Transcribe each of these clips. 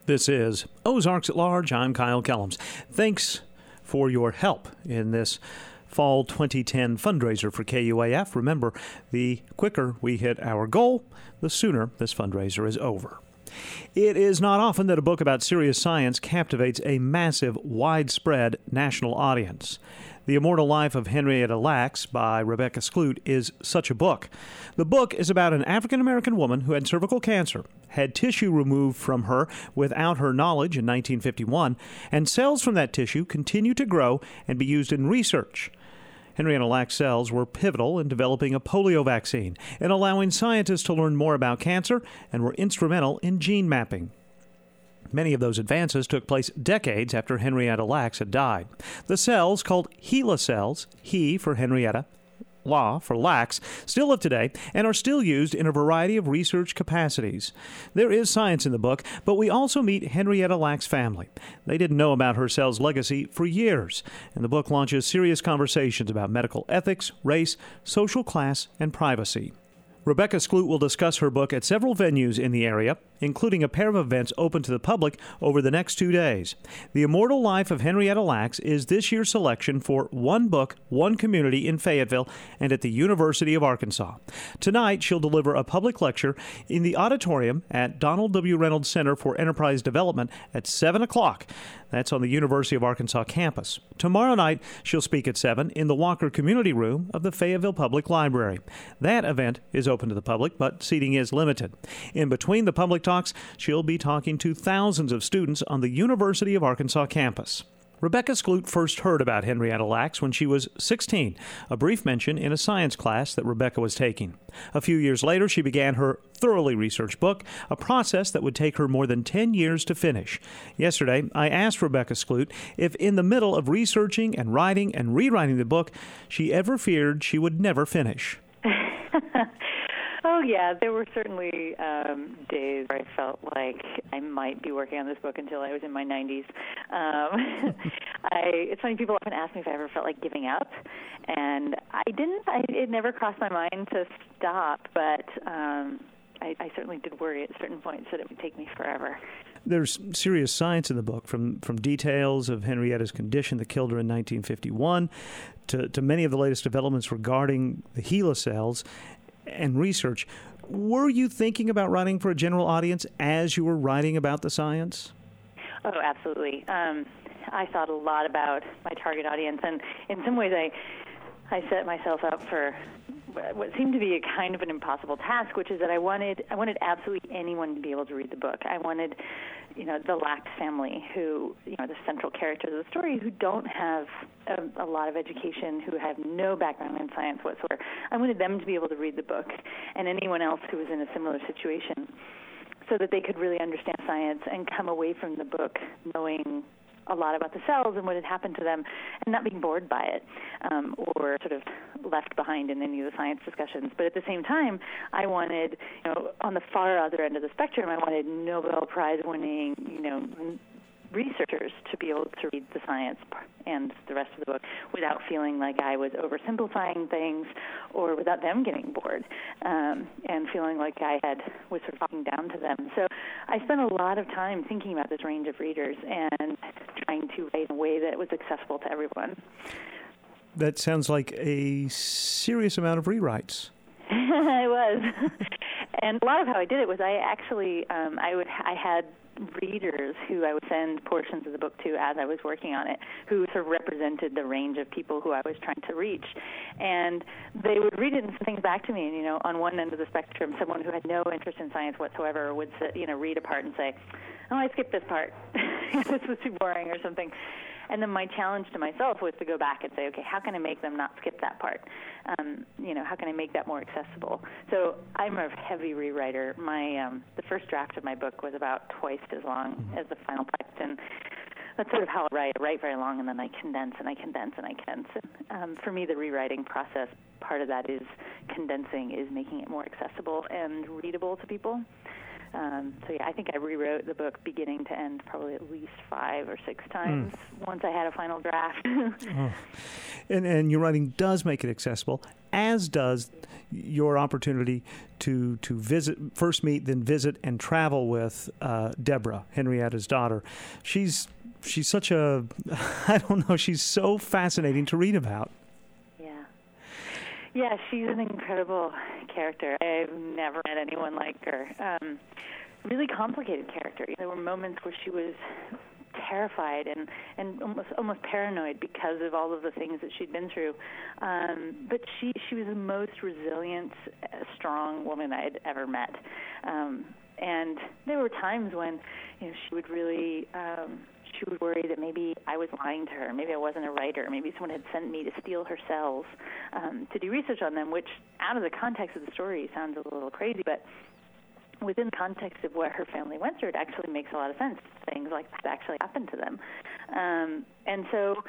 This is Ozarks at Large. I'm Kyle Kellums. Thanks for your help in this Fall 2010 fundraiser for KUAF. Remember, the quicker we hit our goal, the sooner this fundraiser is over. It is not often that a book about serious science captivates a massive, widespread national audience. The Immortal Life of Henrietta Lacks by Rebecca Skloot is such a book. The book is about an African-American woman who had cervical cancer, had tissue removed from her without her knowledge in 1951, and cells from that tissue continue to grow and be used in research. Henrietta Lacks cells were pivotal in developing a polio vaccine and allowing scientists to learn more about cancer, and were instrumental in gene mapping. Many of those advances took place decades after Henrietta Lacks had died. The cells, called HeLa cells, He for Henrietta, La for Lacks, still live today and are still used in a variety of research capacities. There is science in the book, but we also meet Henrietta Lacks' family. They didn't know about her cell's legacy for years, and the book launches serious conversations about medical ethics, race, social class, and privacy. Rebecca Skloot will discuss her book at several venues in the area, including a pair of events open to the public over the next 2 days. The Immortal Life of Henrietta Lacks is this year's selection for One Book, One Community in Fayetteville and at the University of Arkansas. Tonight, she'll deliver a public lecture in the auditorium at Donald W. Reynolds Center for Enterprise Development at 7 o'clock. That's on the University of Arkansas campus. Tomorrow night, she'll speak at 7 in the Walker Community Room of the Fayetteville Public Library. That event is open to the public, but seating is limited. In between the public talks, she'll be talking to thousands of students on the University of Arkansas campus. Rebecca Skloot first heard about Henrietta Lacks when she was 16, a brief mention in a science class that Rebecca was taking. A few years later, she began her thoroughly researched book, a process that would take her more than 10 years to finish. Yesterday, I asked Rebecca Skloot if in the middle of researching and writing and rewriting the book, she ever feared she would never finish. Oh, yeah, there were certainly days where I felt like I might be working on this book until I was in my 90s. It's funny, people often ask me if I ever felt like giving up, and I didn't. It never crossed my mind to stop, but I certainly did worry at certain points that it would take me forever. There's serious science in the book, from details of Henrietta's condition that killed her in 1951 to many of the latest developments regarding the HeLa cells and research. Were you thinking about writing for a general audience as you were writing about the science? Oh, absolutely. I thought a lot about my target audience, and in some ways I set myself up for what seemed to be a kind of an impossible task, which is that I wanted absolutely anyone to be able to read the book. I wanted, the Lacks family, who, the central characters of the story, who don't have a lot of education, who have no background in science whatsoever. I wanted them to be able to read the book, and anyone else who was in a similar situation, so that they could really understand science and come away from the book knowing a lot about the cells and what had happened to them, and not being bored by it or sort of left behind in any of the science discussions. But at the same time, I wanted, on the far other end of the spectrum, I wanted Nobel Prize winning, researchers to be able to read the science and the rest of the book without feeling like I was oversimplifying things, or without them getting bored and feeling like I was sort of talking down to them. So I spent a lot of time thinking about this range of readers and trying to write in a way that was accessible to everyone. That sounds like a serious amount of rewrites. It was. And a lot of how I did it was I actually, I had readers who I would send portions of the book to as I was working on it, who sort of represented the range of people who I was trying to reach. And they would read it and send things back to me. And, on one end of the spectrum, someone who had no interest in science whatsoever would, read a part and say, oh, I skipped this part. This was too boring or something. And then my challenge to myself was to go back and say, okay, how can I make them not skip that part? How can I make that more accessible? So I'm a heavy rewriter. The first draft of my book was about twice as long as the final text, and that's sort of how I write. I write very long, and then I condense, and I condense, and I condense. And, for me, the rewriting process, part of that is condensing, is making it more accessible and readable to people. So yeah, I think I rewrote the book beginning to end probably at least 5 or 6 times once I had a final draft. And your writing does make it accessible, as does your opportunity to visit, first meet, then visit, and travel with Deborah, Henrietta's daughter. She's such a, I don't know, she's so fascinating to read about. Yeah, she's an incredible character. I've never met anyone like her. Really complicated character. There were moments where she was terrified and almost paranoid because of all of the things that she'd been through. But she was the most resilient, strong woman I'd ever met. And there were times when she would really she would worry that maybe I was lying to her, maybe I wasn't a writer, maybe someone had sent me to steal her cells to do research on them, which out of the context of the story sounds a little crazy, but within the context of what her family went through, it actually makes a lot of sense. Things like that actually happened to them. And so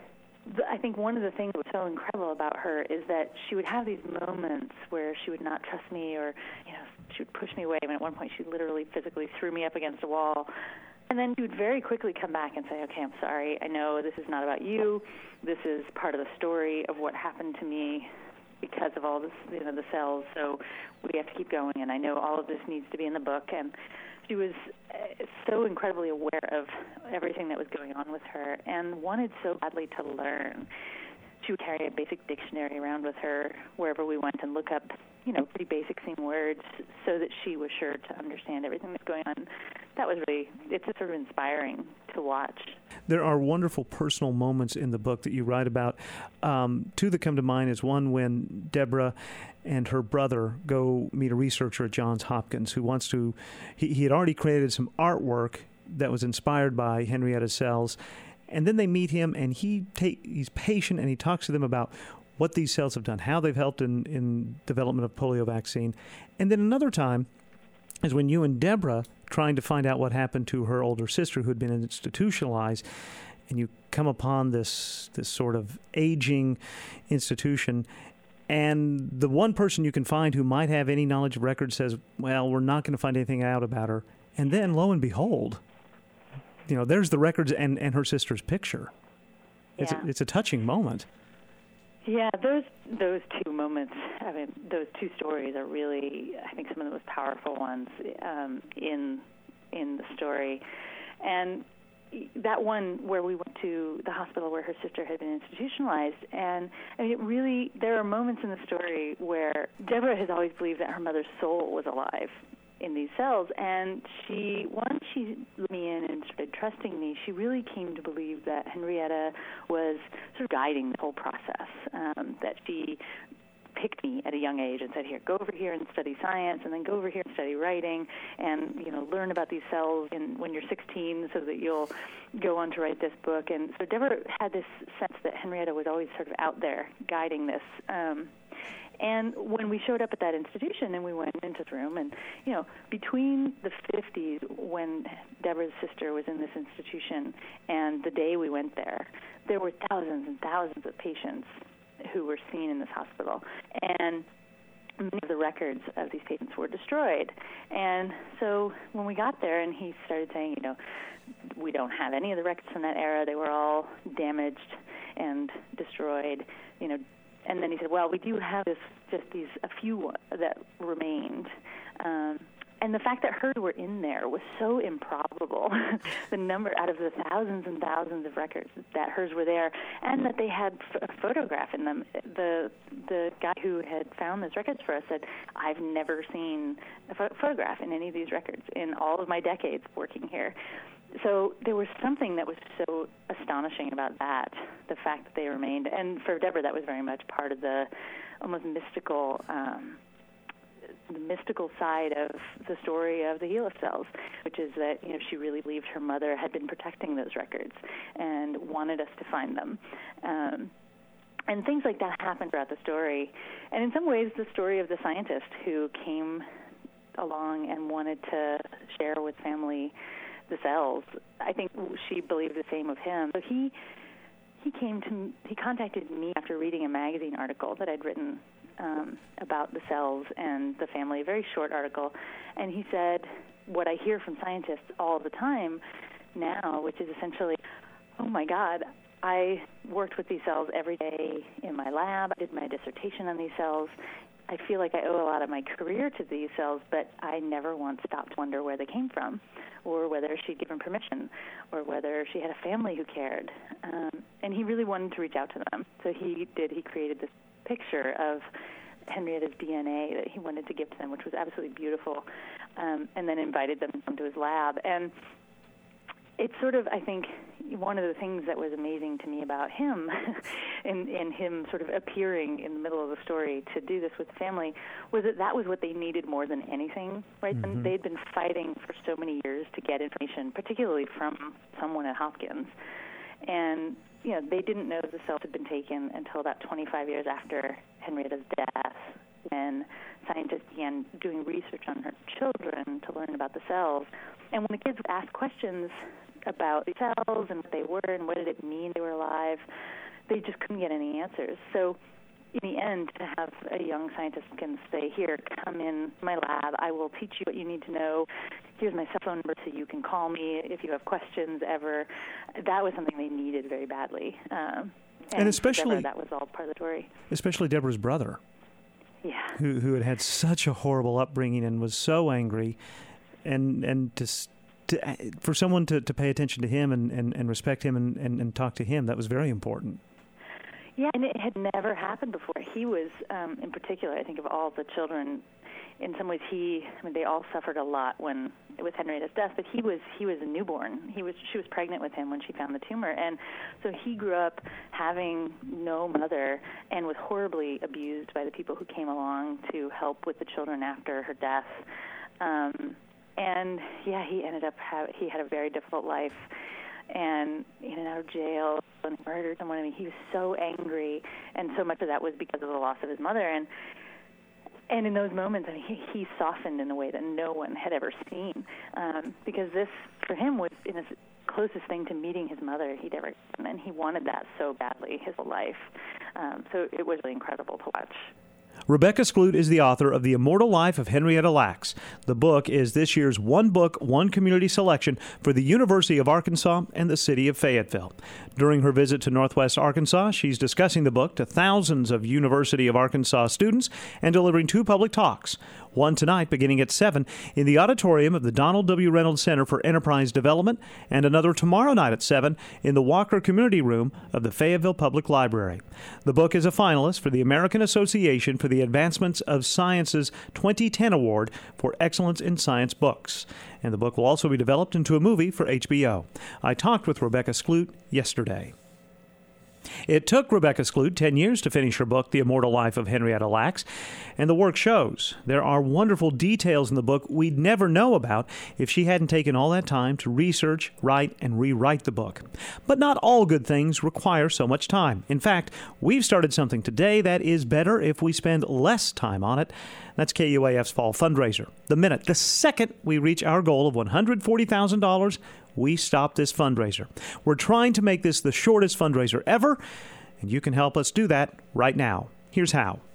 I think one of the things that was so incredible about her is that she would have these moments where she would not trust me, or she would push me away. I mean, at one point she literally physically threw me up against a wall. And then she would very quickly come back and say, okay, I'm sorry. I know this is not about you. This is part of the story of what happened to me because of all this, the cells. So we have to keep going. And I know all of this needs to be in the book. And she was so incredibly aware of everything that was going on with her and wanted so badly to learn. She would carry a basic dictionary around with her wherever we went and look up, pretty basic seeming words so that she was sure to understand everything that's going on. That was really, it's sort of inspiring to watch. There are wonderful personal moments in the book that you write about. Two that come to mind is one when Deborah and her brother go meet a researcher at Johns Hopkins who wants to, he had already created some artwork that was inspired by Henrietta's cells. And then they meet him, and he's patient, and he talks to them about what these cells have done, how they've helped in development of polio vaccine. And then another time is when you and Deborah, trying to find out what happened to her older sister who had been institutionalized, and you come upon this sort of aging institution, and the one person you can find who might have any knowledge of records says, well, we're not going to find anything out about her. And then, lo and behold, there's the records and her sister's picture. It's a touching moment. Yeah, those two moments, those two stories are really, I think, some of the most powerful ones in the story. And that one where we went to the hospital where her sister had been institutionalized, and it really, there are moments in the story where Deborah has always believed that her mother's soul was alive in these cells, and once she let me in and started trusting me, she really came to believe that Henrietta was sort of guiding the whole process, that she picked me at a young age and said, here, go over here and study science, and then go over here and study writing, and learn about these cells when you're 16 so that you'll go on to write this book. And so Deborah had this sense that Henrietta was always sort of out there guiding this. And when we showed up at that institution and we went into the room, and, between the 50s when Deborah's sister was in this institution and the day we went there, there were thousands and thousands of patients who were seen in this hospital. And many of the records of these patients were destroyed. And so when we got there and he started saying, we don't have any of the records from that era. They were all damaged and destroyed, And then he said, well, we do have a few that remained. And the fact that hers were in there was so improbable. The number out of the thousands and thousands of records that hers were there, and that they had a photograph in them. The guy who had found those records for us said, I've never seen a photograph in any of these records in all of my decades working here. So there was something that was so astonishing about that, the fact that they remained. And for Deborah, that was very much part of the almost mystical side of the story of the HeLa cells, which is that she really believed her mother had been protecting those records and wanted us to find them. And things like that happened throughout the story. And in some ways, the story of the scientist who came along and wanted to share with family the cells, I think she believed the same of him. So he contacted me after reading a magazine article that I'd written about the cells and the family, a very short article, and he said, what I hear from scientists all the time now, which is essentially, oh my God, I worked with these cells every day in my lab. I did my dissertation on these cells. I feel like I owe a lot of my career to these cells, but I never once stopped to wonder where they came from, or whether she'd given permission, or whether she had a family who cared. And he really wanted to reach out to them. So he created this picture of Henrietta's DNA that he wanted to give to them, which was absolutely beautiful, and then invited them to come to his lab. And it's sort of, I think, one of the things that was amazing to me about him and him sort of appearing in the middle of the story to do this with the family was that was what they needed more than anything, right? Mm-hmm. And they'd been fighting for so many years to get information, particularly from someone at Hopkins. And, they didn't know the cells had been taken until about 25 years after Henrietta's death, when scientists began doing research on her children to learn about the cells. And when the kids would ask questions about the cells and what they were and what did it mean they were alive, they just couldn't get any answers. So in the end, to have a young scientist can say, here, come in my lab, I will teach you what you need to know. Here's my cell phone number so you can call me if you have questions ever. That was something they needed very badly. And especially, that was all part of the story. Especially Deborah's brother. Yeah. Who had such a horrible upbringing and was so angry. And for someone to pay attention to him and respect him and talk to him, that was very important. Yeah, and it had never happened before. He was, in particular, I think of all the children, in some ways they all suffered a lot with Henrietta's death, but he was a newborn. She was pregnant with him when she found the tumor, and so he grew up having no mother and was horribly abused by the people who came along to help with the children after her death. And yeah, he ended up he had a very difficult life, and in and out of jail, and murdered someone. I mean, he was so angry, and so much of that was because of the loss of his mother. And in those moments, I mean, he softened in a way that no one had ever seen, because this, for him, was in his closest thing to meeting his mother he'd ever done, and he wanted that so badly his whole life. So it was really incredible to watch. Rebecca Skloot is the author of The Immortal Life of Henrietta Lacks. The book is this year's One Book, One Community selection for the University of Arkansas and the city of Fayetteville. During her visit to Northwest Arkansas, she's discussing the book to thousands of University of Arkansas students and delivering 2 public talks. One tonight beginning at 7 in the auditorium of the Donald W. Reynolds Center for Enterprise Development, and another tomorrow night at 7 in the Walker Community Room of the Fayetteville Public Library. The book is a finalist for the American Association for the Advancements of Science's 2010 Award for Excellence in Science Books. And the book will also be developed into a movie for HBO. I talked with Rebecca Skloot yesterday. It took Rebecca Skloot 10 years to finish her book, The Immortal Life of Henrietta Lacks, and the work shows. There are wonderful details in the book we'd never know about if she hadn't taken all that time to research, write, and rewrite the book. But not all good things require so much time. In fact, we've started something today that is better if we spend less time on it. That's KUAF's Fall Fundraiser. The second we reach our goal of $140,000, we stop this fundraiser. We're trying to make this the shortest fundraiser ever, and you can help us do that right now. Here's how.